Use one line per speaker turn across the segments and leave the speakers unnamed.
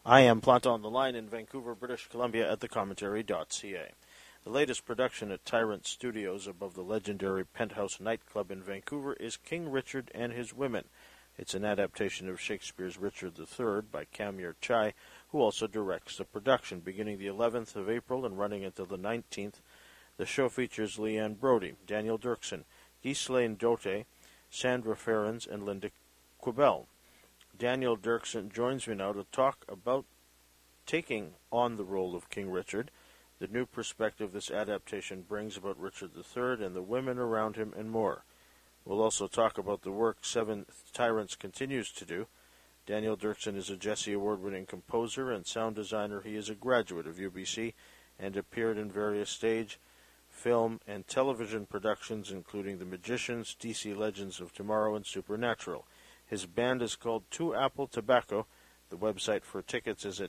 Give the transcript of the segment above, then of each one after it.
I am Planta on the Line in Vancouver, British Columbia at thecommentary.ca. The latest production at Tyrant Studios above the legendary Penthouse nightclub in Vancouver is King Richard and His Women. It's an adaptation of Shakespeare's Richard III by Kamyar Chai, who also directs the production. Beginning the 11th of April and running until the 19th, the show features Leanne Brody, Daniel Dirksen, Ghislaine Dote, Sandra Ferrens, and Linda Quibell. Daniel Dirksen joins me now to talk about taking on the role of King Richard, the new perspective this adaptation brings about Richard III and the women around him, and more. We'll also talk about the work Seven Tyrants continues to do. Daniel Dirksen is a Jessie Award-winning composer and sound designer. He is a graduate of UBC and appeared in various stage, film, and television productions, including The Magicians, DC Legends of Tomorrow, and Supernatural. His band is called Two Apple Tobacco. The website for tickets is at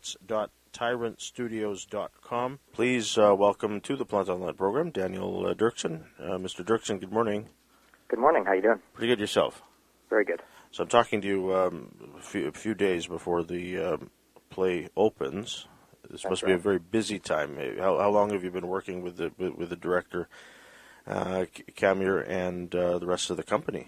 tickets.tyrantstudios.com. Please welcome to the Plant Online program, Daniel Dirksen. Mr. Dirksen, good morning.
Good morning. How you doing?
Pretty good yourself.
Very good.
So I'm talking to you a few days before the play opens. This must be a very busy time. How long have you been working with the director, Kamyar, and the rest of the company?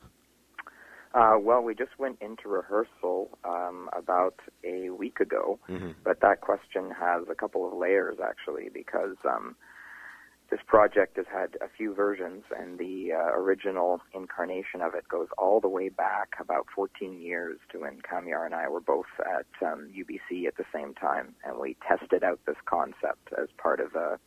Well, we just went into rehearsal about a week ago, but that question has a couple of layers, actually, because this project has had a few versions, and the original incarnation of it goes all the way back about 14 years to when Kamyar and I were both at UBC at the same time, and we tested out this concept as part of a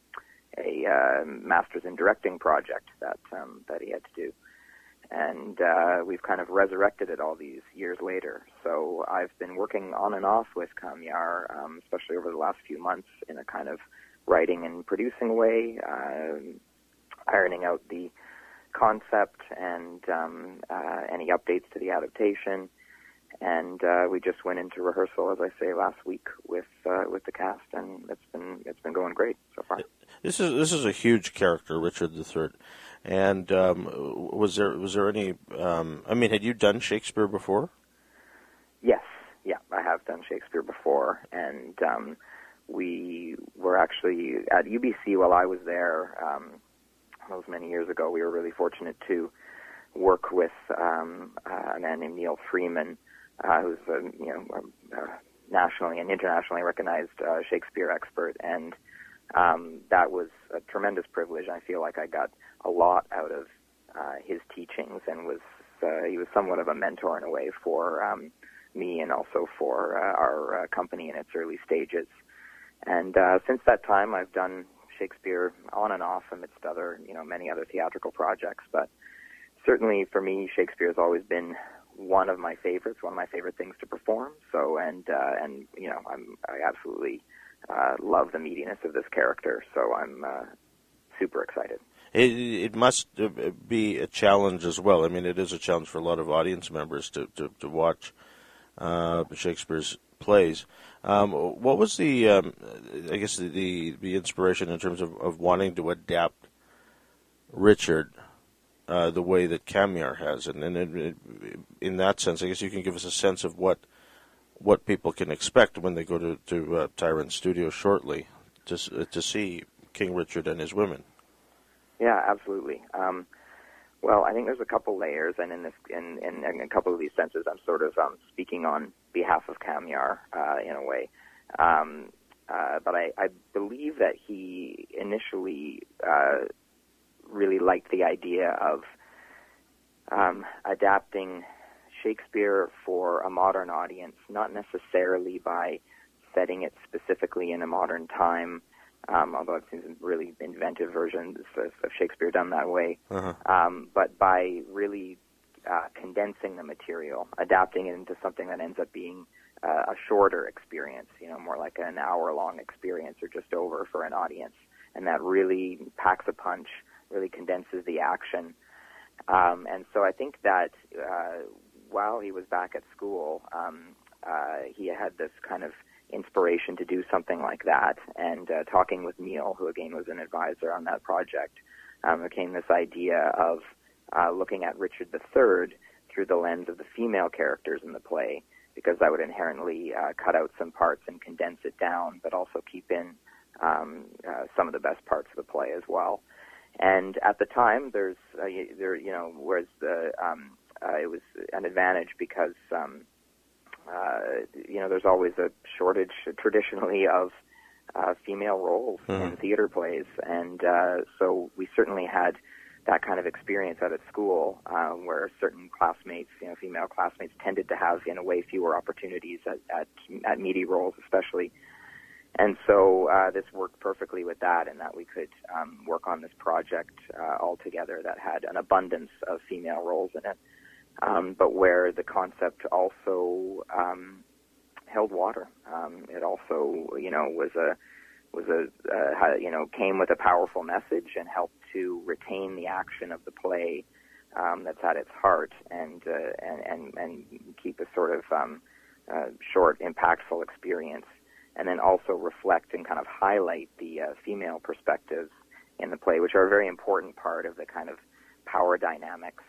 Masters in Directing project that he had to do. And we've kind of resurrected it all these years later. So I've been working on and off with Kamyar, especially over the last few months, in a kind of writing and producing way, ironing out the concept and any updates to the adaptation. And we just went into rehearsal, as I say, last week with the cast, and it's been going great so far.
This is a huge character, Richard III. And was there any? Had you done Shakespeare before? Yes,
yeah, I have done Shakespeare before, and we were actually at UBC while I was there. That was many years ago. We were really fortunate to work with a man named Neil Freeman, who's a nationally and internationally recognized Shakespeare expert, and that was a tremendous privilege. I feel like I got a lot out of his teachings, and he was somewhat of a mentor in a way for me and also for our company in its early stages. And since that time, I've done Shakespeare on and off amidst other, many other theatrical projects. But certainly for me, Shakespeare has always been one of my favorites, one of my favorite things to perform. So, I absolutely love the meatiness of this character. So I'm super excited.
It must be a challenge as well. I mean, it is a challenge for a lot of audience members to watch Shakespeare's plays. What was the inspiration in terms of wanting to adapt Richard the way that Kamyar has, and in that sense, I guess you can give us a sense of what people can expect when they go to Tyrant Studios shortly to see King Richard and His Women.
Yeah, absolutely. Well, I think there's a couple layers, and in a couple of these senses, I'm sort of speaking on behalf of Kamyar in a way. But I believe that he initially really liked the idea of adapting Shakespeare for a modern audience, not necessarily by setting it specifically in a modern time, although I've seen some really inventive versions of Shakespeare done that way, but by really condensing the material, adapting it into something that ends up being a shorter experience, more like an hour-long experience or just over for an audience, and that really packs a punch, really condenses the action. And so I think that while he was back at school, he had this kind of inspiration to do something like that. And talking with Neil, who again was an advisor on that project, there came this idea of looking at Richard III through the lens of the female characters in the play because that would inherently cut out some parts and condense it down, but also keep in some of the best parts of the play as well. And at the time, whereas it was an advantage because there's always a shortage traditionally of female roles in theater plays, and so we certainly had that kind of experience out at school, where certain classmates, female classmates, tended to have, in a way, fewer opportunities at meaty roles, especially. And so this worked perfectly with that, in that we could work on this project all together that had an abundance of female roles in it, but where the concept also held water. It also, came with a powerful message and helped to retain the action of the play that's at its heart, and keep a sort of short, impactful experience, and then also reflect and kind of highlight the female perspectives in the play, which are a very important part of the kind of power dynamics,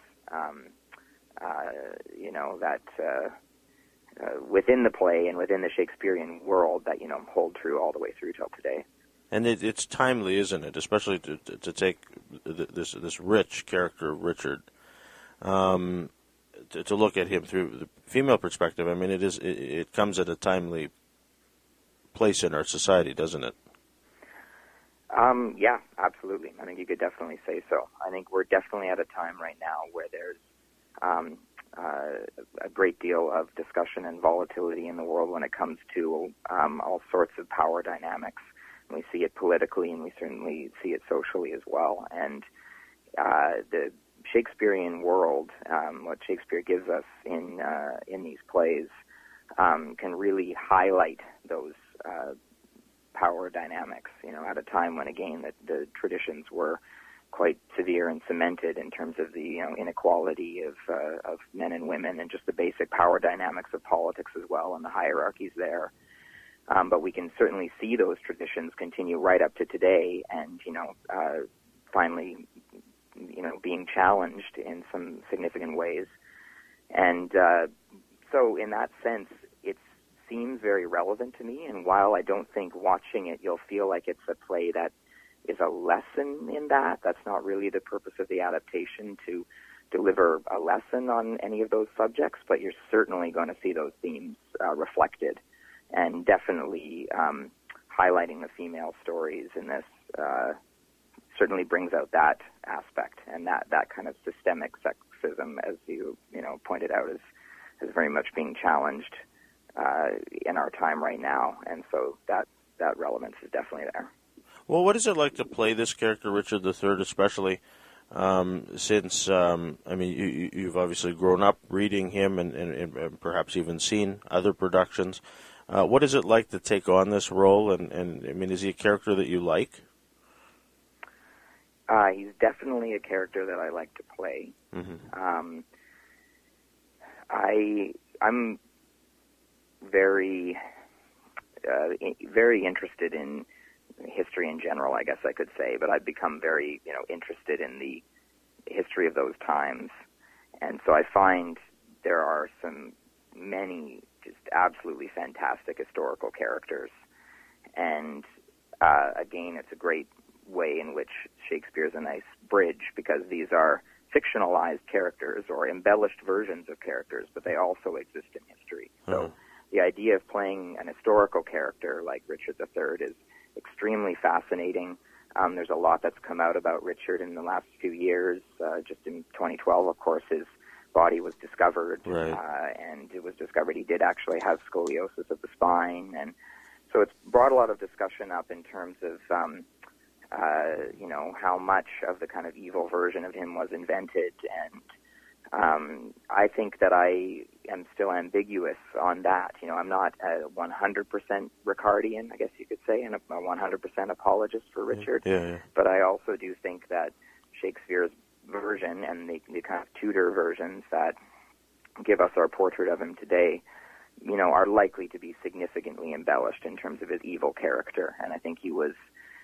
within the play and within the Shakespearean world that, hold true all the way through till today.
And it's timely, isn't it? Especially to take this rich character of Richard, to look at him through the female perspective. I mean, it comes at a timely place in our society, doesn't it?
Yeah, absolutely. I think you could definitely say so. I think we're definitely at a time right now where there's a great deal of discussion and volatility in the world when it comes to all sorts of power dynamics. And we see it politically, and we certainly see it socially as well. And the Shakespearean world, what Shakespeare gives us in these plays, can really highlight those power dynamics, at a time when, again, the traditions were quite severe and cemented in terms of the inequality of men and women, and just the basic power dynamics of politics as well, and the hierarchies there. But we can certainly see those traditions continue right up to today, and finally, being challenged in some significant ways. And so, in that sense, it seems very relevant to me. And while I don't think watching it you'll feel like it's a play that is a lesson in that, that's not really the purpose of the adaptation, to deliver a lesson on any of those subjects, but you're certainly going to see those themes reflected, and definitely highlighting the female stories in this certainly brings out that aspect, and that kind of systemic sexism, as you pointed out, is very much being challenged in our time right now, and so that relevance is definitely there.
Well, what is it like to play this character, Richard III, especially since, you've obviously grown up reading him and perhaps even seen other productions. What is it like to take on this role, and is he a character that you like?
He's definitely a character that I like to play. Mm-hmm. I'm very, very interested in history in general, I guess I could say, but I've become very, interested in the history of those times. And so I find there are many just absolutely fantastic historical characters. And again, it's a great way in which Shakespeare is a nice bridge, because these are fictionalized characters or embellished versions of characters, but they also exist in history. So the idea of playing an historical character like Richard III is extremely fascinating. There's a lot that's come out about Richard in the last few years. Just in 2012, of course, his body was discovered, right. And it was discovered he did actually have scoliosis of the spine, and so it's brought a lot of discussion up in terms of how much of the kind of evil version of him was invented, and I think that I am still ambiguous on that. I'm not a 100% Ricardian, I guess you could say, and a 100% apologist for Richard.
Yeah.
But I also do think that Shakespeare's version and the kind of Tudor versions that give us our portrait of him today, are likely to be significantly embellished in terms of his evil character. And I think he was,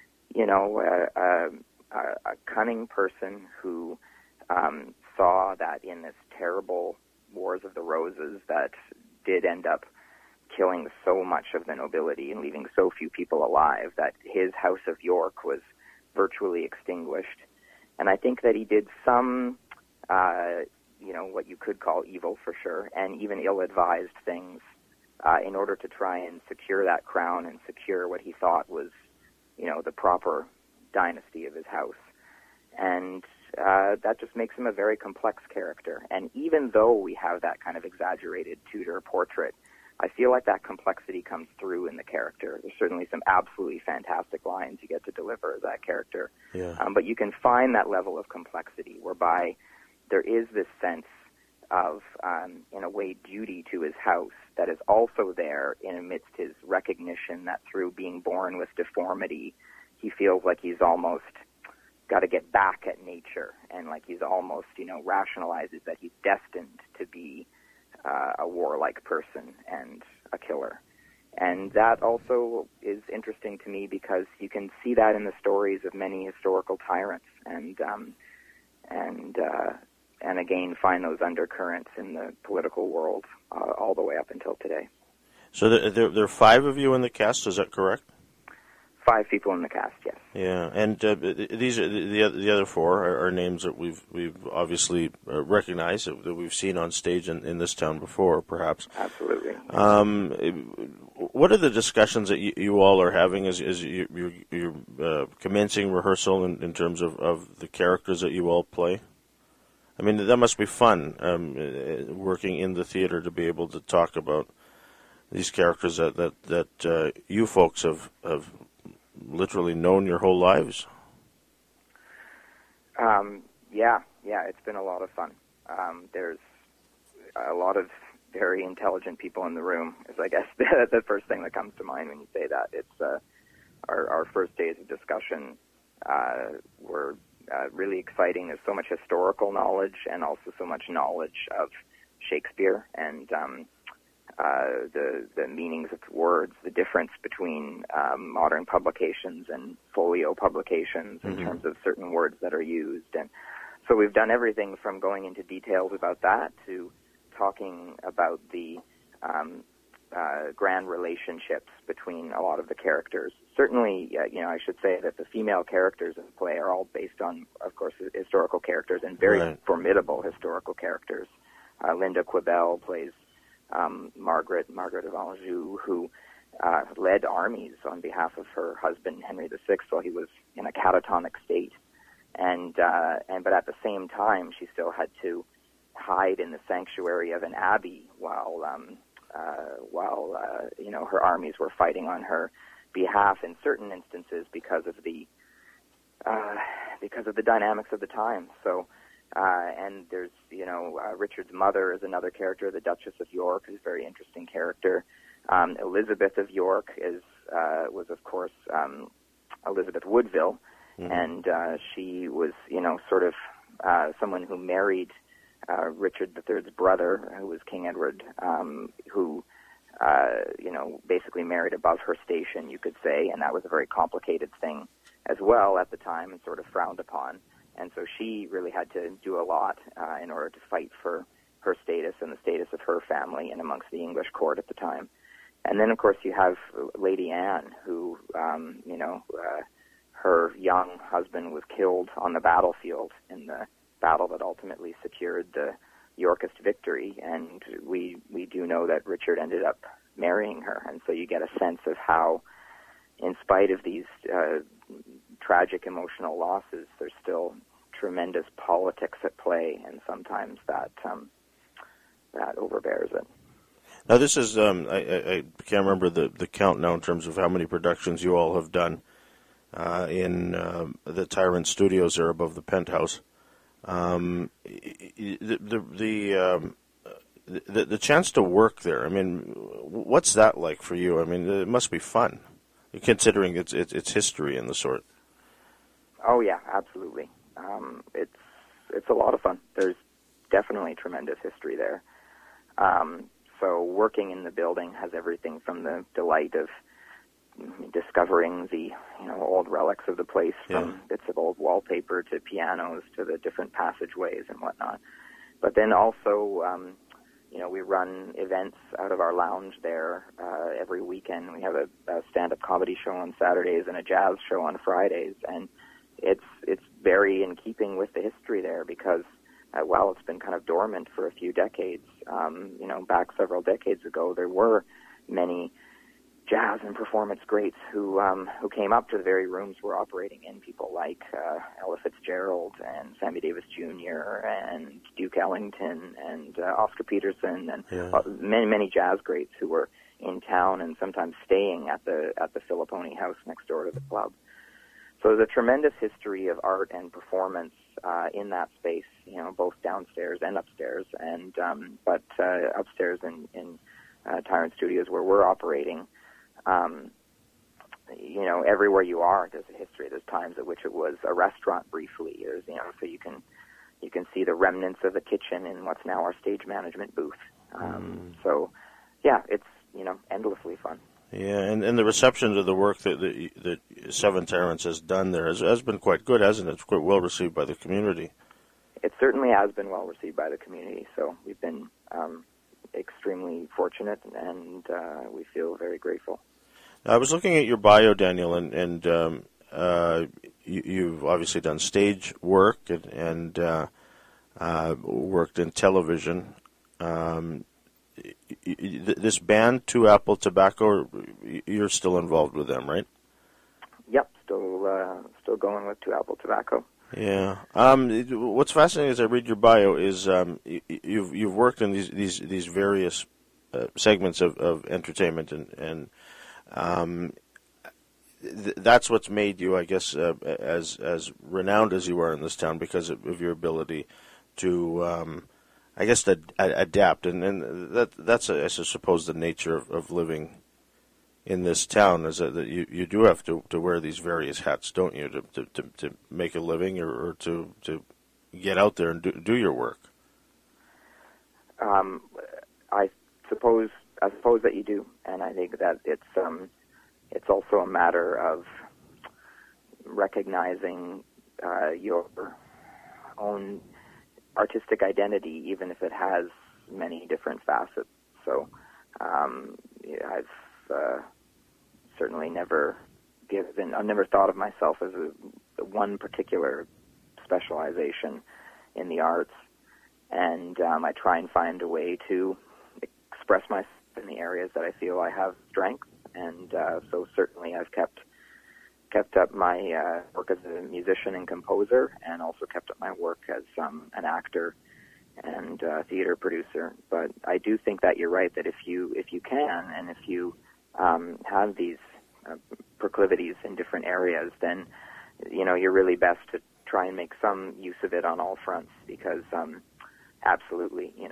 a cunning person who saw that in this terrible Wars of the Roses that did end up killing so much of the nobility and leaving so few people alive that his House of York was virtually extinguished. And I think that he did some, what you could call evil for sure, and even ill-advised things in order to try and secure that crown and secure what he thought was, the proper dynasty of his house. And that just makes him a very complex character. And even though we have that kind of exaggerated Tudor portrait, I feel like that complexity comes through in the character. There's certainly some absolutely fantastic lines you get to deliver as that character.
Yeah.
But you can find that level of complexity whereby there is this sense of, in a way, duty to his house that is also there in amidst his recognition that through being born with deformity, he feels like he's almost got to get back at nature, and like he's almost, rationalizes that he's destined to be a warlike person and a killer. And that also is interesting to me because you can see that in the stories of many historical tyrants, and again find those undercurrents in the political world all the way up until today.
So there are 5 of you in the cast, is that correct?
5 people in the cast, yes.
Yeah, and these are the other 4 are names that we've obviously recognized, that we've seen on stage in this town before, perhaps.
Absolutely.
What are the discussions that you all are having as you're commencing rehearsal in terms of the characters that you all play? I mean, that must be fun, working in the theater, to be able to talk about these characters that you folks have literally known your whole lives.
Yeah, it's been a lot of fun. There's a lot of very intelligent people in the room, is I guess the first thing that comes to mind when you say that. It's our first days of discussion were really exciting. There's so much historical knowledge and also so much knowledge of Shakespeare and the meanings of words, the difference between modern publications and folio publications in terms of certain words that are used. And so we've done everything from going into details about that to talking about the grand relationships between a lot of the characters. Certainly, I should say that the female characters in the play are all based on, of course, historical characters and very formidable historical characters. Linda Quibel plays Margaret of Anjou, who led armies on behalf of her husband Henry VI while he was in a catatonic state, but at the same time she still had to hide in the sanctuary of an abbey while her armies were fighting on her behalf in certain instances because of the dynamics of the time. So. And there's, Richard's mother is another character. The Duchess of York is a very interesting character. Elizabeth of York was of course, Elizabeth Woodville, and she was, sort of someone who married Richard III's brother, who was King Edward, who, basically married above her station, you could say, and that was a very complicated thing as well at the time and sort of frowned upon. And so she really had to do a lot in order to fight for her status and the status of her family and amongst the English court at the time. And then, of course, you have Lady Anne, who, her young husband was killed on the battlefield in the battle that ultimately secured the Yorkist victory. And we do know that Richard ended up marrying her. And so you get a sense of how, in spite of these tragic emotional losses, there's still tremendous politics at play, and sometimes that overbears it.
Now, this is I can't remember the count now in terms of how many productions you all have done in the Tyrant Studios there above the Penthouse. The chance to work there, I mean, what's that like for you? I mean, it must be fun, considering its history and the sort.
Oh yeah, absolutely. It's a lot of fun. There's definitely tremendous history there. So working in the building has everything from the delight of discovering the old relics of the place, from bits of old wallpaper to pianos to the different passageways and whatnot. But then also we run events out of our lounge there every weekend. We have a stand-up comedy show on Saturdays and a jazz show on Fridays, and it's very in keeping with the history there because while it's been kind of dormant for a few decades, back several decades ago, there were many jazz and performance greats who came up to the very rooms we're operating in. People like Ella Fitzgerald and Sammy Davis Jr. and Duke Ellington and Oscar Peterson and many jazz greats who were in town and sometimes staying at the Filippone House next door to the club. So there's a tremendous history of art and performance in that space, both downstairs and upstairs, and but upstairs in Tyrant Studios where we're operating. Everywhere you are, there's a history. There's times at which it was a restaurant briefly. There's, so you can see the remnants of a kitchen in what's now our stage management booth. So, yeah, it's, endlessly fun.
Yeah, and the reception to the work that Seven Tyrants has done there has been quite good, hasn't it? It's quite well received by the community.
It certainly has been well received by the community. So we've been extremely fortunate, and we feel very grateful.
I was looking at your bio, Daniel, and you've obviously done stage work and worked in television. This band, Two Apple Tobacco, you're still involved with them, right?
Yep, still going with Two Apple Tobacco.
Yeah. What's fascinating as I read your bio is you've worked in these various segments of entertainment, and that's what's made you, I guess, as renowned as you are in this town because of your ability to, I guess, to adapt, and that's I suppose the nature of living in this town is that you do have to wear these various hats, don't you, to make a living or to get out there and do your work.
I suppose that you do, and I think that it's also a matter of recognizing your own artistic identity, even if it has many different facets. So I've certainly never thought of myself as one particular specialization in the arts, and I try and find a way to express myself in the areas that I feel I have strength, and so certainly I've kept up my work as a musician and composer, and also kept up my work as an actor and theater producer. But I do think that you're right, that if you can, and if you have these proclivities in different areas, then you're really best to try and make some use of it on all fronts, because absolutely, in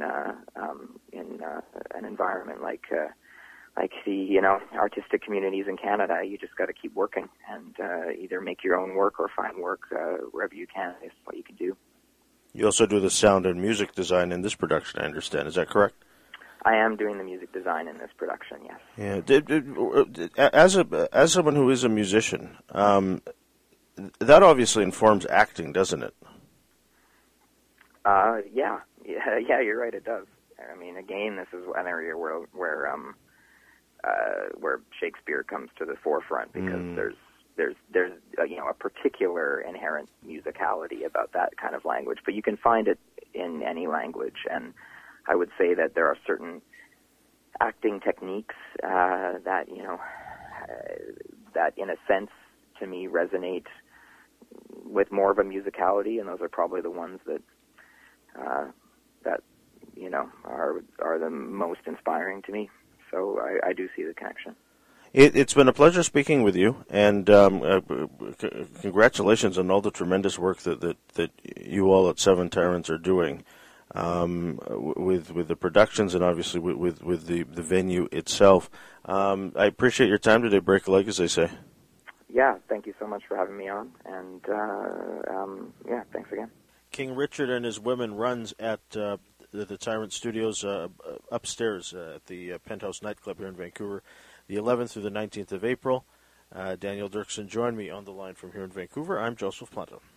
an environment like the artistic communities in Canada, you just got to keep working and either make your own work or find work wherever you can is what you can do.
You also do the sound and music design in this production, I understand. Is that correct?
I am doing the music design in this production, yes.
Yeah. As someone who is a musician, that obviously informs acting, doesn't it?
Yeah, you're right, it does. I mean, again, this is an area where Shakespeare comes to the forefront, because there's a particular inherent musicality about that kind of language, but you can find it in any language. And I would say that there are certain acting techniques that in a sense to me resonate with more of a musicality, and those are probably the ones that are the most inspiring to me. So I do see the connection.
It's been a pleasure speaking with you, and congratulations on all the tremendous work that you all at Seven Tyrants are doing with the productions, and obviously with the venue itself. I appreciate your time today. Break a leg, as they say.
Yeah, thank you so much for having me on, and thanks again.
King Richard and His Women runs at the Tyrant Studios upstairs at the Penthouse nightclub here in Vancouver, the 11th through the 19th of April. Daniel Dirksen joined me on the line from here in Vancouver. I'm Joseph Planta.